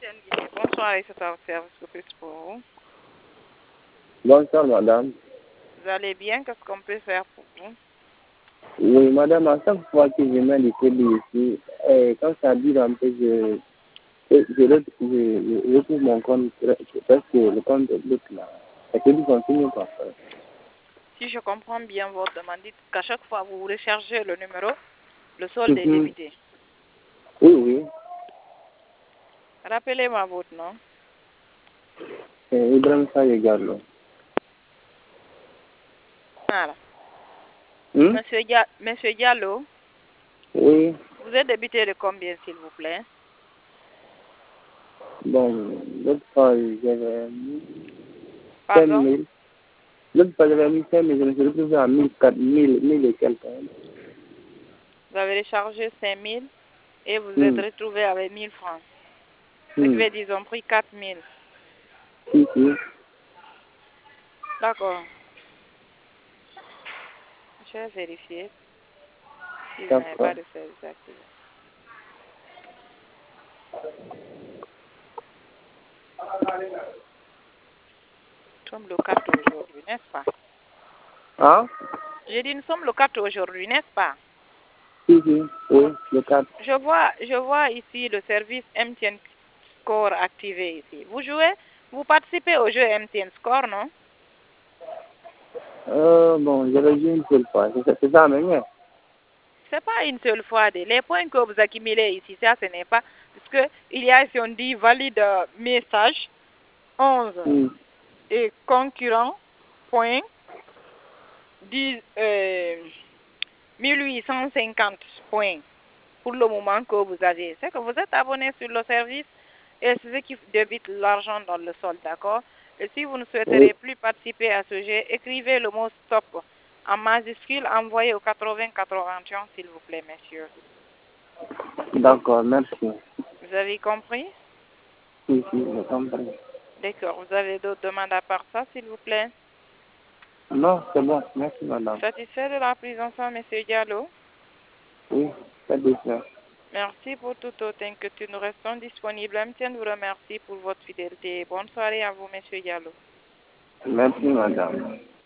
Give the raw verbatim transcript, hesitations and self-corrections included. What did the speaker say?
M T N Guinée. Bonsoir, et c'est un service que plus pour vous. Bonsoir, madame. Vous allez bien? Qu'est-ce qu'on peut faire pour vous? Oui, madame, à chaque fois que je mets le crédit ici, et quand ça dure un peu, je, je, je, re- je, je retrouve mon compte parce que le compte est bloqué là. Le crédit continue quoi. Si je comprends bien votre demande, dites qu'à chaque fois vous rechargez le numéro, le solde est Mhm. débité. Oui, oui. Rappelez-moi votre nom. C'est Ibrahim Saye Gallo. Voilà. Hmm? Monsieur, Dia- Monsieur Diallo, Oui. vous êtes débité de combien, s'il vous plaît? Bon, l'autre fois, j'avais mis cinq Pardon? mille. L'autre fois, j'avais mis cinq mille, je me suis retrouvé à mille, quatre mille, mille et quelques. Vous avez rechargé cinq mille et vous êtes Hmm. retrouvé avec mille francs. Ce qui Hmm. veut dire qu'ils ont pris quatre mille. Si, si. D'accord. Je vais vérifier si vous n'avez pas D'accord. de service activé. Nous sommes le quatre aujourd'hui, n'est-ce pas? Hein? J'ai dit, nous sommes le quatre aujourd'hui, n'est-ce pas? Si, si. Oui, le quatre. Je vois, je vois ici le service M T N Score activé ici. Vous jouez, vous participez au jeu M T N Score, non? Euh, bon, j'avais vu une seule fois. C'est c'est ça, même. Hein? C'est pas une seule fois. de- Les points que vous accumulez ici, ça, ce n'est pas... Parce que il y a ici, on dit valide euh, message onze Hmm. et concurrent point dix, euh, mille huit cent cinquante points pour le moment que vous avez. C'est que vous êtes abonné sur le service et c'est ce qui débite l'argent dans le solde, d'accord? Et si vous ne Oui. souhaiterez plus participer à ce jeu, écrivez le mot stop en majuscule, envoyez au quatre-vingts quatre-vingt-un, s'il vous plaît, messieurs. D'accord, merci. Vous avez compris? Si, si, j'ai compris. D'accord. Vous avez d'autres demandes à part ça, s'il vous plaît? Non, c'est bon. Merci, madame. Satisfait de la prise en charge, monsieur Diallo? Oui, c'est bien. Merci pour toute autre inquiétude. Nous restons disponibles. M T N vous remercie pour votre fidélité. Bonne soirée à vous, monsieur Diallo. Merci, madame.